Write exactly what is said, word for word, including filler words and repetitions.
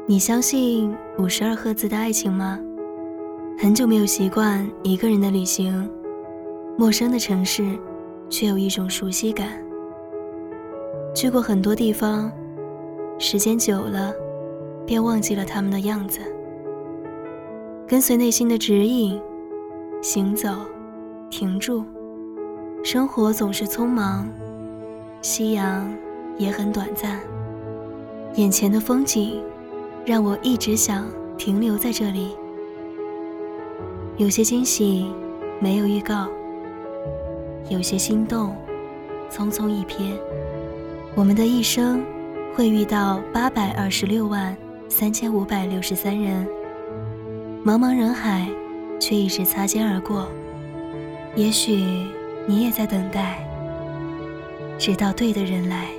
你相信五十二赫兹的爱情吗？很久没有习惯一个人的旅行，陌生的城市却有一种熟悉感。去过很多地方，时间久了便忘记了他们的样子。跟随内心的指引，行走，停住。生活总是匆忙，夕阳也很短暂。眼前的风景让我一直想停留在这里。有些惊喜没有预告，有些心动匆匆一瞥。我们的一生会遇到八百二十六万三千五百六十三人，茫茫人海却一直擦肩而过。也许你也在等待，直到对的人来。